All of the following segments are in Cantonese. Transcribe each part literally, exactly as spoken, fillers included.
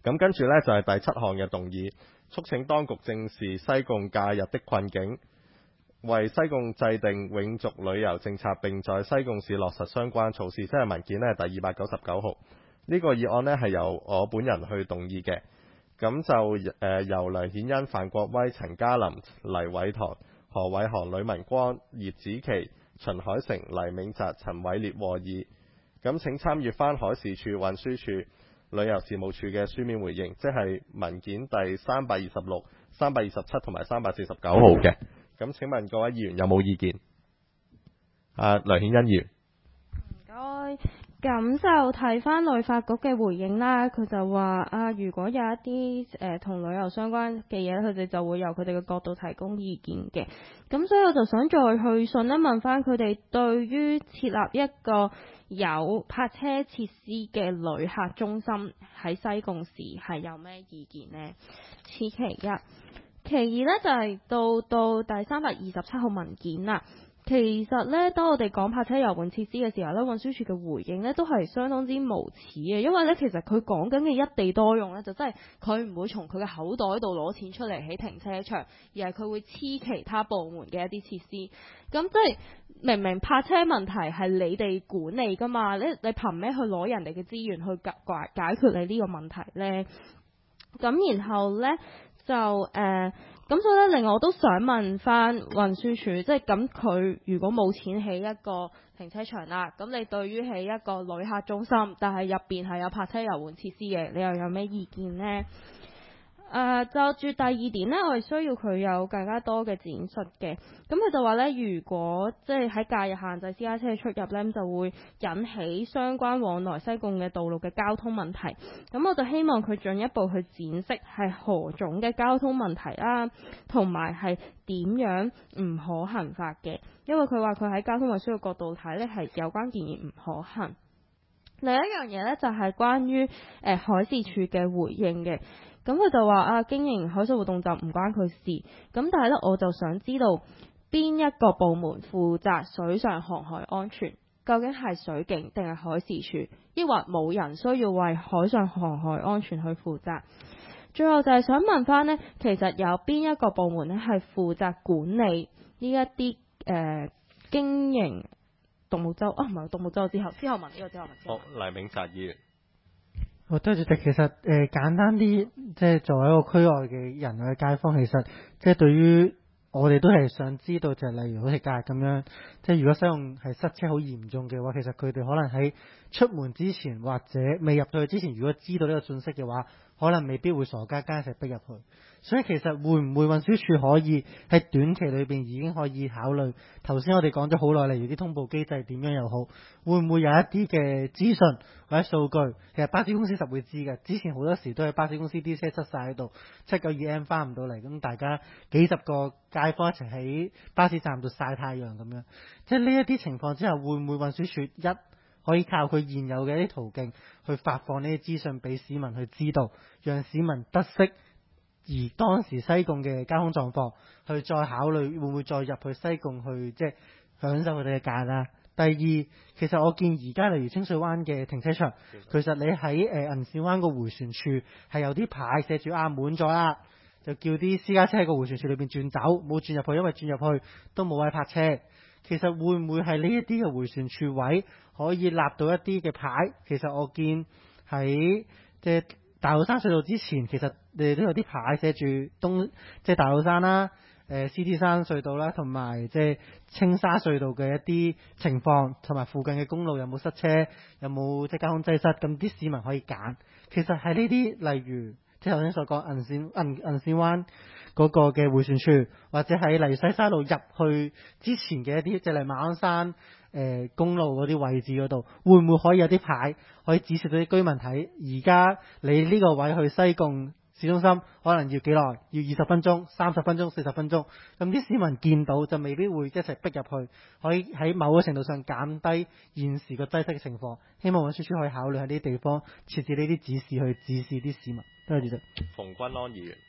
咁跟住呢，就係第七項嘅動議，促請當局正視西貢假日的困境，為西貢制定永續旅遊政策，並在西貢市落實相關措施。即係文件呢係第二百九十九號。呢、這個議案呢係由我本人去動議嘅。咁就誒、呃、由梁顯恩、范國威、陳嘉琳、黎偉棠、何偉航、呂文光、葉子琪、秦海成、黎銘澤、陳偉烈和議。咁請參閱翻海事處、運輸處、旅遊事務處嘅書面回應，即係文件第三百二十六、三百二十七同埋三百四十九號嘅。咁請問各位議員有冇意見？啊，梁顯恩議員。 唔該。咁就睇翻旅發局嘅回應啦，佢就話啊，如果有一啲誒同旅遊相關嘅嘢，佢哋就會由佢哋嘅角度提供意見嘅。咁所以我就想再去信一問翻佢哋，對於設立一個有泊車設施嘅旅客中心喺西貢市係有咩意見呢？此其一。其二呢，就係、是、到到第三百二十七號文件啦。其實呢，當我哋講泊車遊玩設施嘅時候呢，運輸署嘅回應呢都係相當之無恥嘅，因為呢，其實佢講緊嘅一地多用呢，就真係佢唔會從佢嘅口袋度攞錢出嚟起停車場，而係佢會黐其他部門嘅一啲設施。咁即係明明泊車問題係你哋管理㗎嘛，你你憑咩去攞人哋嘅資源去解解決你呢個問題呢？咁然後呢，就誒。呃咁所以咧，另外我都想問翻運輸署，即係咁佢如果冇錢起一個停車場啦，咁你對於起一個旅客中心，但係入邊係有泊車遊玩設施嘅，你又有咩意見呢？誒、呃，就住第二點呢，我係需要佢有更加多嘅展述嘅。咁佢就話呢，如果即係喺假日限制私家車出入呢，就會引起相關往來西貢嘅道路嘅交通問題。咁我就希望佢進一步去展釋係何種嘅交通問題啦，同埋係點樣唔可行法嘅。因為佢話佢喺交通運輸嘅角度睇呢，係有關建議唔可行。另一樣嘢呢，就係、是、關於誒、呃、海事處嘅回應嘅。咁佢就話啊，經營海水活動就唔關佢事。咁但係咧，我就想知道邊一個部門負責水上航海安全？究竟係水警定係海事處？抑或冇人需要為海上航海安全去負責？最後就係想問翻呢，其實有邊一個部門咧係負責管理呢一啲誒經營獨木舟？啊，唔係獨木舟之後，之後問呢個之後問。 好，黎銘澤議員。 好，多謝。其實誒、呃、簡單啲，即係作為一個區外嘅人或者街坊，其實即係對於我哋都係想知道，就係例如好似假日咁樣，即係如果西貢係塞車好嚴重嘅話，其實佢哋可能喺出門之前或者未入到去之前，如果知道呢個信息嘅話，可能未必會傻家家一齊逼入去。所以其實會唔會運輸署可以喺短期裏邊已經可以考慮頭先我哋講咗好耐，例如啲通報機制點樣又好，會唔會有一啲嘅資訊或者數據？其實巴士公司實會知嘅，之前好多時都係巴士公司啲車塞晒喺度，七九二 M 翻唔到嚟，咁大家幾十個街坊一齊喺巴士站度曬太陽咁樣。即係呢一啲情況之下，會唔會運輸署一可以靠佢現有嘅一啲途徑去發放呢啲資訊俾市民去知道，讓市民得悉而當時西貢嘅交通狀況，去再考慮會唔會再入去西貢去即係享受佢哋嘅假啦。第二，其實我見而家例如清水灣嘅停車場，其實你喺誒銀線灣個迴旋處係有啲牌寫住啊滿咗啦，就叫啲私家車喺個迴旋處裏邊轉走，冇轉入去，因為轉入去都冇位泊車。其實會唔會係呢一啲嘅迴旋處位可以立到一啲嘅牌？其實我見喺即係大老山隧道之前，其實你哋都有啲牌寫住東即係大老山啦、誒獅子山隧道啦，同埋即係青沙隧道嘅一啲情況，同埋附近嘅公路有冇塞車，有冇即係交通擠塞，咁啲市民可以揀。其實係呢啲例如即係頭先所講銀線銀銀線灣嗰個嘅迴旋處，或者喺例如西沙路入去之前嘅一啲即係嚟馬鞍山誒、呃、公路嗰啲位置嗰度，會唔會可以有啲牌可以指示到啲居民睇？而家你呢個位去西貢市中心可能要幾耐？要二十分鐘、三十分鐘、四十分鐘。咁啲市民見到就未必會一齊逼入去，可以喺某個程度上減低現時個擠塞嘅情況。希望運輸署可以考慮喺呢啲地方設置呢啲指示去指示啲市民。多謝主席。 馮君安議員。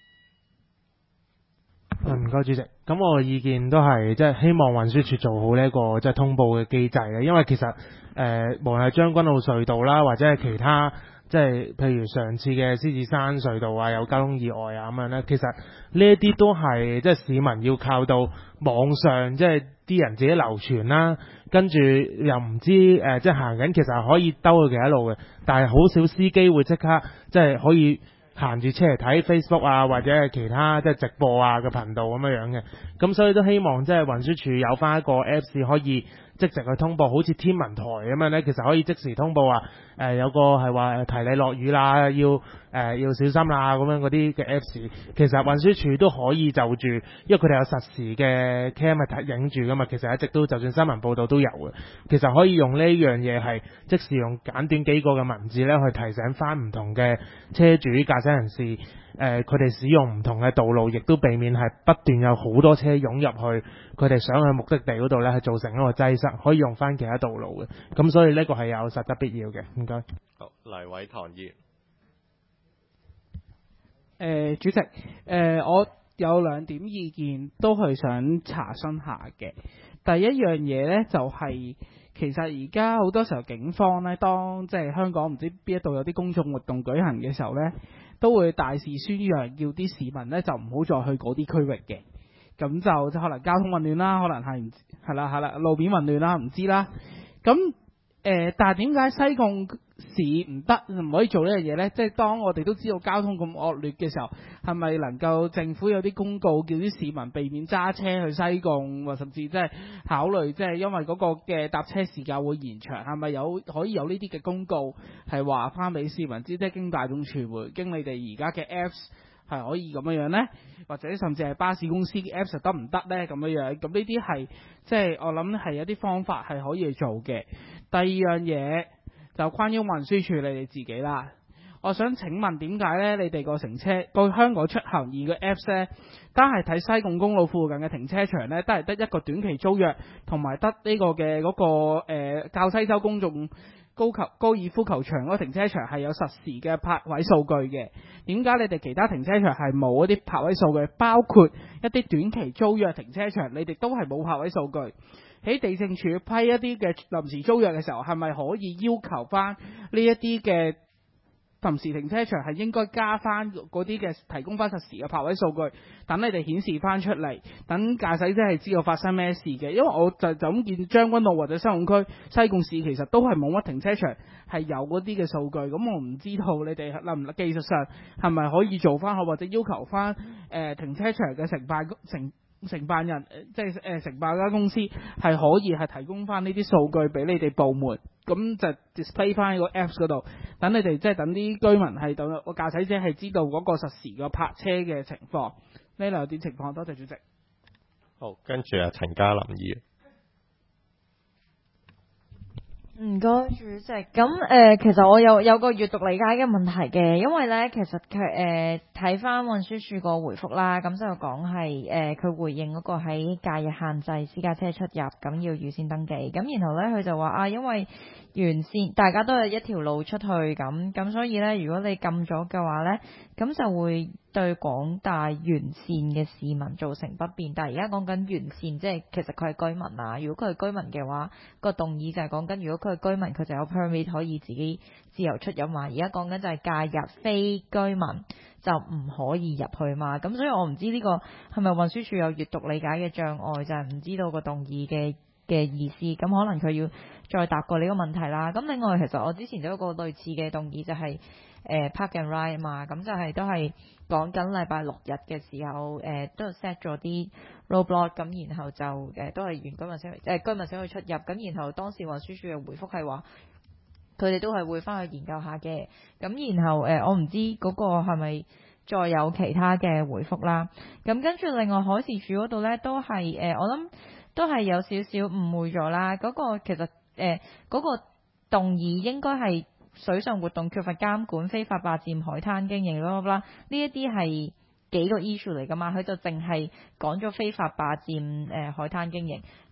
唔該主席，咁我嘅意見都係即係希望運輸署做好呢一個即係通報嘅機制嘅，因為其實誒、呃、無論係將軍澳隧道啦，或者係其他即係譬如上次嘅獅子山隧道啊，有交通意外啊咁樣咧，其實呢一啲都係即係市民要靠到網上即係啲人自己流傳啦，跟住又唔知誒、呃、即係行緊其實係可以兜去其他路嘅，但係好少司機會即刻即係可以行住車嚟睇 Facebook 啊，或者係其他即係直播啊嘅頻道咁樣樣嘅，咁所以都希望即係運輸署有翻一個 Apps 可以即時去通報，好似天文台咁樣咧，其實可以即時通報啊。誒、呃、有個係話提你落雨啦，要誒、呃、要小心啦咁樣嗰啲嘅 Apps， 其實運輸署都可以就住，因為佢哋有實時嘅 cam 係睇影住噶嘛，其實一直都就算新聞報道都有嘅，其實可以用呢樣嘢係即時用簡短幾個嘅文字咧去提醒翻唔同嘅車主駕駛人士。誒佢哋使用唔同嘅道路，亦都避免係不斷有好多車湧入去佢哋想去目的地嗰度咧，係造成一個擠塞，可以用翻其他道路嘅。咁所以呢個係有實質必要嘅。唔該。 好，黎偉堂議員。 誒主席，誒、呃、我有兩點意見都係想查詢下嘅。第一樣嘢呢，就係、是、其實而家好多時候警方呢，當即係香港唔知邊一度有啲公眾活動舉行嘅時候呢，都會大肆宣揚，叫啲市民呢就唔好再去嗰啲區域嘅。咁就即可能交通混亂啦，可能係唔係啦係啦路面混亂啦，唔知啦。咁誒、呃，但係點解西貢市唔得唔可以做呢樣嘢呢？即係當我哋都知道交通咁惡劣嘅時候，係咪能夠政府有啲公告，叫啲市民避免揸車去西貢，或甚至即係考慮即係因為嗰個嘅搭車時間會延長，係咪有可以有呢啲嘅公告係話翻俾市民知，即係經大眾傳媒，經你哋而家嘅 Apps 係可以咁樣樣呢？或者甚至係巴士公司嘅 Apps 得唔得呢？咁樣樣，咁呢啲係即係我諗係有啲方法係可以去做嘅。第二樣嘢就關於運輸署你哋自己啦。我想請問點解呢？你哋個停車個香港出行易嘅 Apps 呢，單係睇西貢公路附近嘅停車場呢，都係得一個短期租約，同埋得呢個嘅嗰、嗰個誒滘、呃、西洲公眾高球高爾夫球場嗰個停車場係有實時嘅泊位數據嘅。點解你哋其他停車場係冇一啲泊位數據？包括一啲短期租約停車場，你哋都係冇泊位數據。喺地政署批一啲嘅臨時租約嘅時候，係咪可以要求翻呢一啲嘅臨時停車場係應該加翻嗰啲嘅提供翻實時嘅泊位數據，等你哋顯示翻出嚟，等駕駛者係知道發生咩事嘅。因為我就就咁見將軍澳或者西貢區、西貢市其實都係冇乜停車場係有嗰啲嘅數據，咁我唔知道你哋能唔能技術上係咪可以做翻好，或者要求翻誒、呃、停車場嘅承辦承承辦人，即係誒承辦間公司係可以係提供翻呢啲數據俾你哋部門，咁就 display 翻喺個 Apps 嗰度，等你哋即係等啲居民係等個駕駛者係知道嗰個實時個泊車嘅情況。呢兩點情況，多謝主席。 好，跟住啊陳家林議員。 唔該主席，咁誒、呃，其實我有有個閱讀理解嘅問題嘅，因為咧，其實佢誒睇翻運輸署個回覆啦，咁就講係誒佢回應嗰個喺假日限制私家車出入，咁要預先登記，咁然後咧佢就話啊，因為沿線大家都係一條路出去咁，咁所以咧，如果你禁咗嘅話咧，咁就會對廣大沿線嘅市民造成不便。但係而家講緊沿線，即係其實佢係居民啊。如果佢係居民嘅話，個動議就係講緊，如果佢係居民，佢就有 permit 可以自己自由出入嘛。而家講緊就係假日非居民就唔可以入去嘛。咁所以我唔知呢個係咪運輸署有閱讀理解嘅障礙，就係、是、唔知道個動議嘅嘅意思。咁可能佢要再答過呢個問題啦。咁另外其實我之前都有個類似嘅動議，就係、是、誒、呃、park and ride 嘛。咁就係都係講緊禮拜六日嘅時候，誒、呃、都 set 咗啲 roadblock，咁然後就誒、呃、都係原居民先去，誒、呃、居民先去出入。咁然後當時運輸署嘅回覆係話，佢哋都係會翻去研究下嘅。咁然後誒、呃、我唔知嗰個係咪再有其他嘅回覆啦。咁跟住另外海事處嗰度咧都係誒、呃、我諗都係有少少誤會咗啦。嗰、那個其實誒嗰、呃那個動議應該係水上活動缺乏監管、非法霸佔海灘經營啦啦，呢一啲係幾個 issue 嚟噶嘛？佢就淨係講咗非法霸佔誒、呃、海灘經營，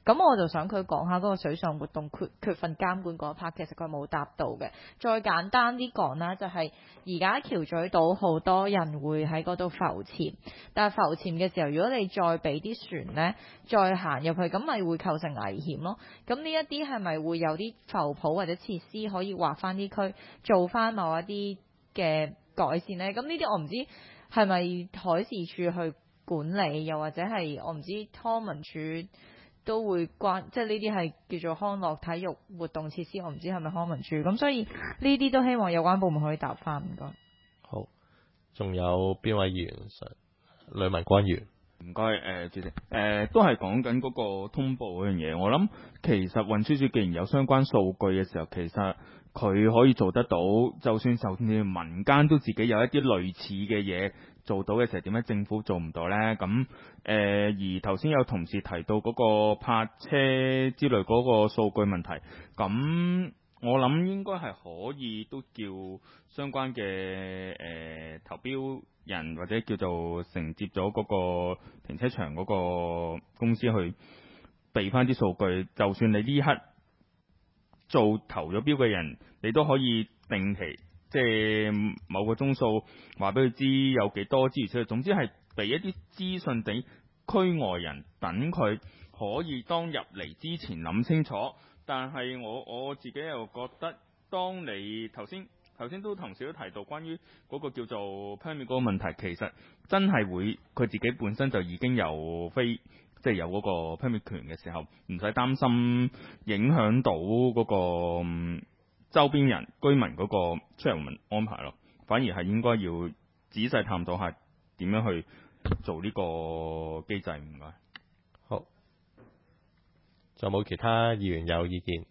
咁我就想佢講下嗰個水上活動缺缺乏監管嗰一 part，其實佢冇答到嘅。再簡單啲講啦，就係而家橋咀島好多人會喺嗰度浮潛，但係浮潛嘅時候，如果你再俾啲船呢，再行入去，咁咪會構成危險咯。咁呢一啲係咪會有啲浮泡或者設施可以劃翻啲區，做翻某一啲嘅改善呢？咁呢啲我唔知係咪海事處去管理，又或者係我唔知康文署都會關，即係呢啲係叫做康樂體育活動設施，我唔知係咪康文署。咁所以呢啲都希望有關部門可以答翻。唔該。 好，仲有邊位議員想？呂文君議員。 唔該，誒主席，誒、呃、都係講緊嗰個通報嗰樣嘢。我諗其實運輸署既然有相關數據嘅時候，其實佢可以做得到。就算就算民間都自己有一啲類似嘅嘢做到嘅時候，點解政府做唔到呢？咁誒、呃、而頭先有同事提到嗰個泊車之類嗰個數據問題，咁我諗應該係可以都叫相關嘅誒、呃、投標人或者叫做承接咗嗰個停車場嗰個公司去備翻啲數據，就算你呢刻做投咗標嘅人，你都可以定期即係某個鐘數話俾佢知有幾多資源出去，總之係俾一啲資訊俾區外人，等佢可以當入嚟之前諗清楚。但係我我自己又覺得，當你頭先頭先都同時都提到關於嗰個叫做 permit 嗰個問題，其實真係會佢自己本身就已經有飛，即係有嗰個 permit 權嘅時候，唔使擔心影響到嗰個、嗯、周邊人居民嗰個出入安排咯，反而係應該要仔細探討下點樣去做呢個機制。唔該。 好，仲有冇其他議員有意見？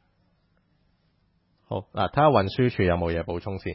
好嗱，睇下運輸署有冇嘢補充先。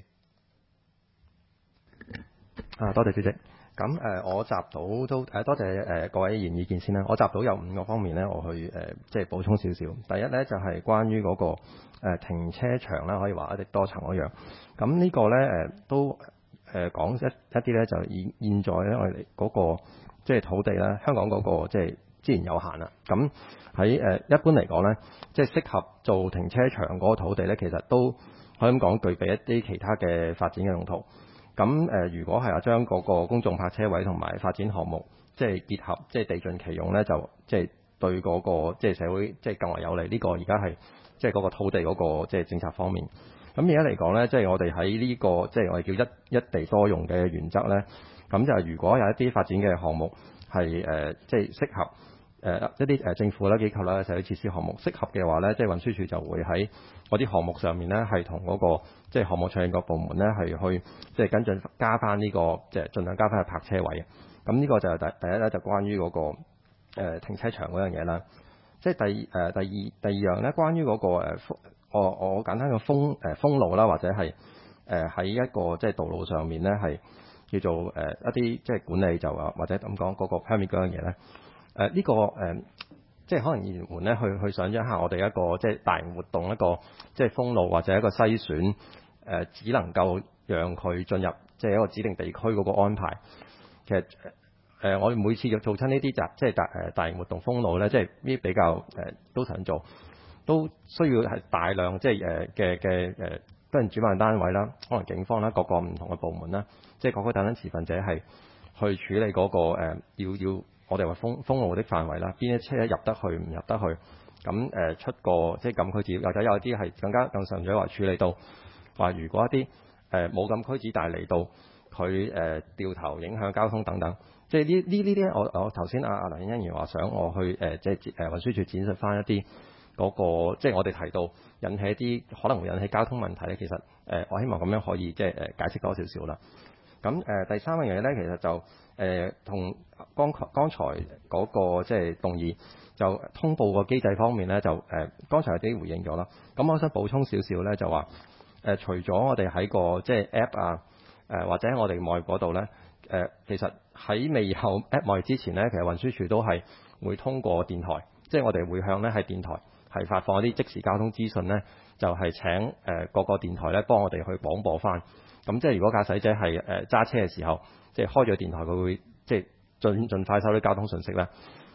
啊，多謝主席。咁誒、呃，我集到都誒、呃，多謝誒、呃、各位議員意見先啦。我集到有五個方面咧，我去誒、呃、即係補充少少。第一咧就係、是、關於嗰、那個、呃、停車場啦，可以話一啲多層嗰樣。咁呢個咧誒、呃、都誒、呃、講一一啲咧，就現現在咧我哋嗰個即係土地咧，香港嗰、那個即係資源有限啦。咁喺誒一般嚟講咧，即係適合做停車場嗰個土地咧，其實都可以咁講，具備一啲其他嘅發展嘅用途。咁誒、呃，如果係話將嗰個公眾泊車位同埋發展項目即係結合，即係地盡其用咧，就即係對嗰、那個即係社會即係更為有利。呢、這個而家係即係嗰個土地嗰個即係政策方面。咁而家嚟講咧，即係我哋喺呢個即係我哋叫一一地多用嘅原則咧，咁就係如果有一啲發展嘅項目係誒、呃、即係適合。誒、呃、一啲誒政府啦、機構啦、社會設施項目適合嘅話咧，即係運輸署就會喺嗰啲項目上面咧，係同嗰個即係項目倡議個部門咧，係去即係跟進加翻呢、這個即係盡量加翻去泊車位。咁呢個就係第第一咧，就關於嗰、那個、呃、停車場嗰樣嘢啦。即係第誒、呃、第二第二樣咧，關於嗰、那個、呃、我我簡單嘅封誒封路啦，或者係誒喺一個即係道路上面咧，係叫做誒、呃、一啲即係管理就話或者咁講嗰個 permit 嗰樣嘢咧。誒、呃、呢、這個誒、呃，即係可能議員們咧去去想像一下，我哋一個即係大型活動一個即係封路或者一個篩選，誒、呃、只能夠讓佢進入即係一個指定地區嗰個安排。其實誒、呃，我哋每次要做親呢啲集即係大誒大型活動封路咧，即係呢啲比較誒、呃、都想做，都需要係大量即係誒嘅嘅誒，不論主辦單位啦，可能警方啦，各個唔同嘅部門啦，即係各個等等持份者係去處理嗰、那個、呃、要要。我哋話封封路的範圍啦，邊啲車入得去唔入得去？咁誒、呃、出個即係禁區紙，或者有啲係更加更上咗話處理到話，如果一啲誒冇禁區紙但係嚟到佢誒、呃、掉頭影響交通等等，即係呢呢呢啲我我頭先阿阿梁欣欣話想我去誒、呃、即係誒運輸署展示翻一啲嗰、那個即係我哋提到引起一啲可能會引起交通問題咧，其實誒、呃、我希望咁樣可以即係誒解釋多少少啦。咁誒、呃、第三樣嘢咧，其實就誒同剛剛才嗰個即係動議就通報個機制方面咧，就誒、呃、剛才有啲回應咗啦。咁我想補充少少咧，就話誒、呃、除咗我哋喺個即係 App 啊誒、呃、或者喺我哋網頁嗰度咧誒，其實喺未有 App 網頁之前咧，其實運輸署都係會通過電台，即係我哋會向咧喺電台係發放一啲即時交通資訊咧，就係、是、請誒、呃、各個電台咧幫我哋去廣播翻。咁即係如果駕駛者係誒揸車嘅時候，即係開咗電台，佢會即係盡盡快收啲交通信息咧。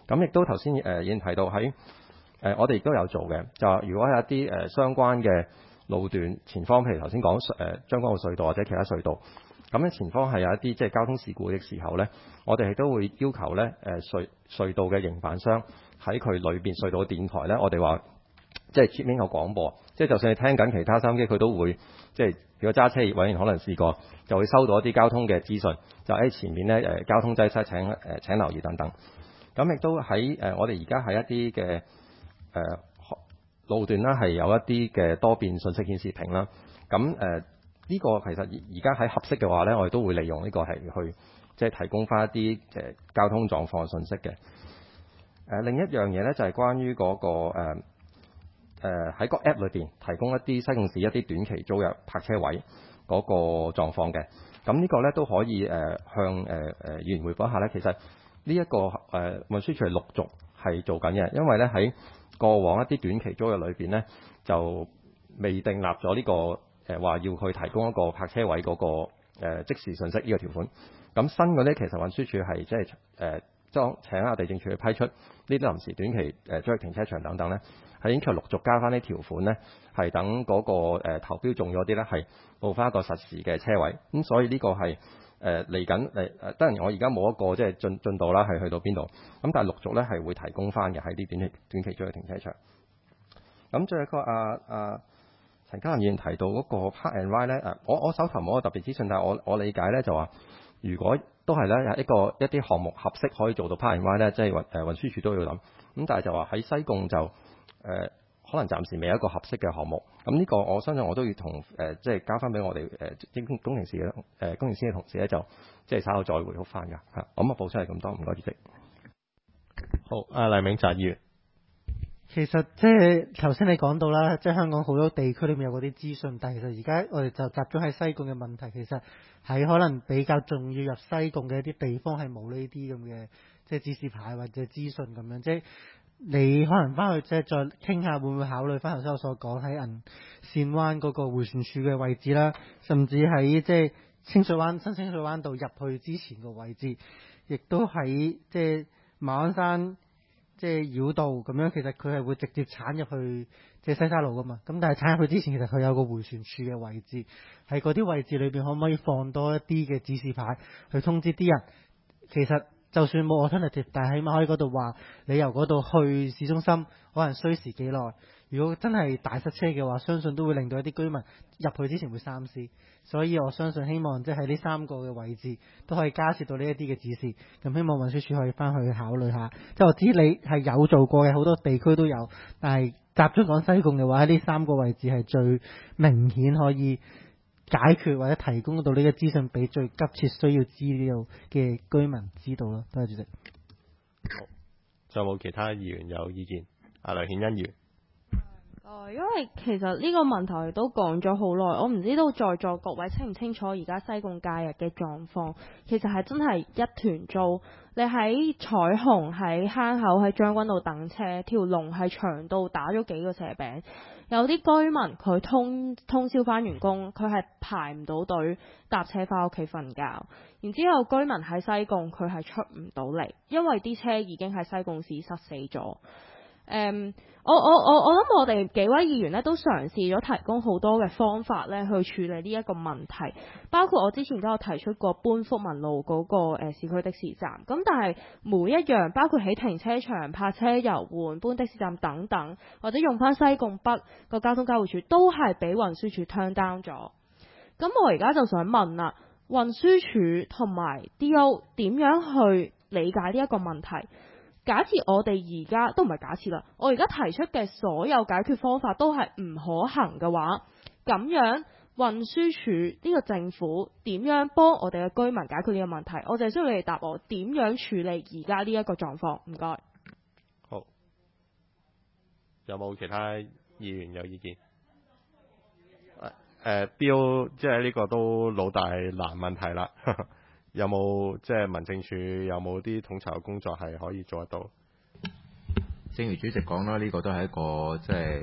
咁亦都頭先誒已經提到喺誒、呃、我哋亦都有做嘅，就話如果係一啲誒、呃、相關嘅路段前方，譬如頭先講誒將軍澳隧道或者其他隧道，咁咧前方係有一啲即係交通事故嘅時候咧，我哋亦都會要求咧誒、呃、隧隧道嘅營辦商喺佢裏邊隧道嘅電台咧，我哋話即係 keep 有廣播，即係就算你聽緊其他收音機，佢都會即係如果揸車委員可能試過，就會收到一啲交通嘅資訊，就喺前面咧誒、呃、交通擠塞請誒、呃、請留意等等。咁亦都喺誒、呃、我哋而家喺一啲嘅誒路段啦，係有一啲嘅多變信息顯示屏啦。咁誒呢個其實而家喺合適嘅話咧，我哋都會利用呢個係去即係提供翻一啲誒交通狀況信息嘅。誒、呃、另一樣嘢咧就係、是、關於嗰、那個誒誒喺個 app 裏邊提供一啲西貢市一啲短期租約泊車位嗰個狀況嘅。咁呢個咧都可以誒、呃、向誒誒議員彙報一下咧。其實呢、這、一個誒、呃、運輸署係陸續係做緊嘅，因為咧喺過往一啲短期租約裏邊咧就未訂立咗呢、這個誒話、呃、要去提供一個泊車位嗰、那個、呃、即時信息呢個條款。咁新嘅咧其實運輸署係即係誒將請下地政署去批出呢啲臨時短期誒租約停車場等等咧，係已經陸續加翻啲條款咧，係等嗰、那個誒、呃、投標中咗啲咧係報翻一個實時嘅車位。咁所以呢個係。誒嚟緊誒誒，當然我而家冇一個即係進進度啦，係去到邊度？咁但係陸續咧係會提供翻嘅喺啲短期短期租嘅停車場。咁最後一個啊啊陳家林議員提到嗰個 Park and Ride 咧，誒我我手頭冇個特別資訊，但係我我理解咧就話，如果都係咧有一個一啲項目合適可以做到 Park and Ride 咧，即係運誒運輸署都要諗。咁但係就話喺西貢就誒。呃可能暫時未有一個合適嘅項目，咁呢個我相信我都要同誒、呃、即係交翻俾我哋誒工工程師嘅誒工程師嘅同事咧，就即係稍後再回覆翻㗎嚇。咁啊報出嚟咁多，唔該主席。 好，阿黎明澤議員， 其實即係頭先你講到啦，即係香港好多地區裏面有嗰啲資訊，但係其實而家我哋就集中喺西貢嘅問題，其實喺可能比較重要入西貢嘅一啲地方係冇呢啲咁嘅即係指示牌或者資訊咁樣，即係。你可能翻去即係再傾下，會唔會考慮翻頭先我所講喺銀線灣嗰個迴旋處嘅位置啦，甚至喺即係清水灣新清水灣道入去之前個位置，亦都喺即係馬鞍山即係繞道咁樣，其實佢係會直接鏟入去即係西沙路噶嘛。咁但係鏟入去之前，其實佢有個迴旋處嘅位置，喺嗰啲位置裏邊可唔可以放多一啲嘅指示牌去通知啲人？其實。就算冇 alternative，但係起碼可以嗰度話，你由嗰度去市中心可能需時幾耐。如果真係大塞車嘅話，相信都會令到一啲居民入去之前會三思。所以我相信希望即係喺呢三個嘅位置都可以加設到呢一啲嘅指示。咁希望運輸署可以翻去考慮下。即係我知你係有做過嘅，好多地區都有，但係集中講西貢嘅話，呢三個位置係最明顯可以解決或者提供到呢個資訊俾最急切需要資料嘅居民知道咯。多謝主席。 好，仲有冇其他議員有意見？阿梁顯恩議員。 哦，因為其實呢個問題都講咗好耐，我唔知道在座各位清唔清楚而家西貢假日嘅狀況，其實係真係一團糟。你喺彩虹、喺坑口、喺將軍澳等車，條龍係長到打咗幾個蛇餅。有啲居民佢通通宵返完工，佢係排唔到隊搭車返屋企瞓覺。然之後居民喺西貢佢係出唔到嚟，因為啲車已經喺西貢市塞死咗。誒、um，我我我我諗我哋幾位議員咧都嘗試咗提供好多嘅方法咧去處理呢一個問題，包括我之前都有提出過搬福民路嗰、那個誒、呃、市區的士站，咁但係每一樣包括喺停車場泊車遊換搬的士站等等，或者用翻西貢北個交通交匯處，都係俾運輸署 turn down 咗。咁我而家就想問啦，運輸署同埋 D O 點樣去理解呢一個問題？假設我哋而家都唔係假設啦，我而家提出嘅所有解決方法都係唔可行嘅話，咁樣運輸署呢個政府點樣幫我哋嘅居民解決呢個問題？我就係需要你哋答我點樣處理而家呢一個狀況。唔該。 好，有冇其他議員有意見？誒、呃、標即係呢個都老大難問題啦。有冇即係民政處有冇啲統籌嘅工作係可以做得到？ 正如主席講啦，呢、這個都係一個即係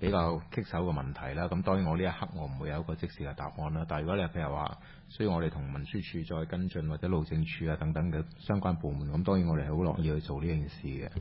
比較棘手嘅問題啦。咁當然我呢一刻我唔會有一個即時嘅答案啦。但係如果你譬如話需要我哋同運輸署再跟進，或者路政署啊等等嘅相關部門，咁當然我哋係好樂意去做呢件事嘅。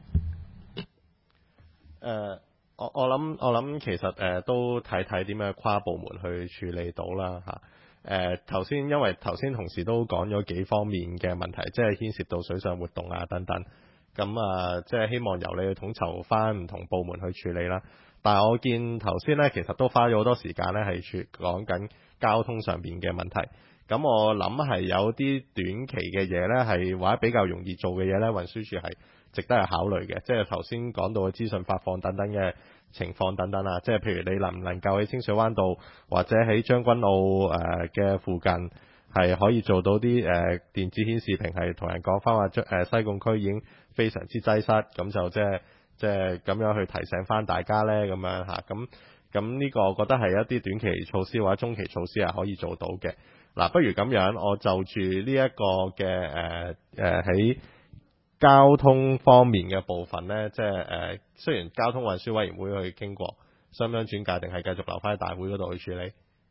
誒、呃，我我諗我諗其實誒、呃、都睇睇點樣跨部門去處理到啦嚇。誒頭先因為頭先同事都講咗幾方面嘅問題，即係牽涉到水上活動啊等等。咁啊，即係希望由你去統籌翻唔同部門去處理啦。但係我見頭先呢，其實都花咗好多時間呢，係處講緊交通上邊嘅問題。咁我諗係有啲短期嘅嘢呢，係或者比較容易做嘅嘢呢，運輸署係值得去考慮嘅。即係頭先講到嘅資訊發放等等嘅情況等等啊。即係譬如你能唔能夠喺清水灣道或者喺將軍澳誒嘅附近係可以做到啲誒、呃、電子顯示屏，係同人講翻話將誒西貢區已經非常之擠塞，咁就即係即係咁樣去提醒翻大家呢。咁樣嚇。咁咁呢個我覺得係一啲短期措施或者中期措施係可以做到嘅。嗱，不如咁樣，我就住呢一個嘅誒誒喺交通方面嘅部分呢，即係誒、呃、雖然交通運輸委員會去傾過，想唔想轉介定係繼續留翻喺大會嗰度去處理？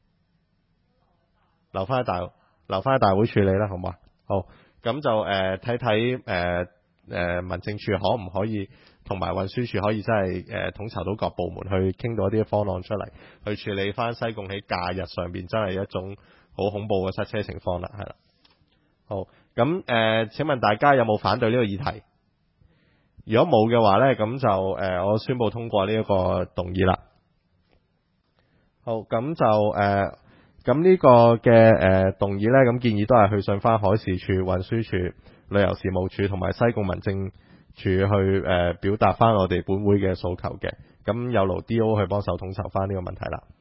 留翻喺大留翻喺大會處理啦，好嘛？好，咁就誒睇睇誒誒民政處可唔可以同埋運輸署可以真係誒、呃、統籌到各部門去傾到一啲方案出嚟，去處理翻西貢喺假日上邊真係一種好恐怖嘅塞車情況啦，係啦。好，咁誒、呃、請問大家有冇反對呢個議題？如果冇嘅話呢，咁就誒、呃、我宣布通過呢一個動議啦。好，咁就誒咁呢個嘅誒、呃、動議呢，咁建議都係去信翻海事處、運輸署、旅遊事務處同埋西貢民政處去誒、呃、表達翻我哋本會嘅訴求嘅。咁有勞 D O 去幫手統籌翻呢個問題啦。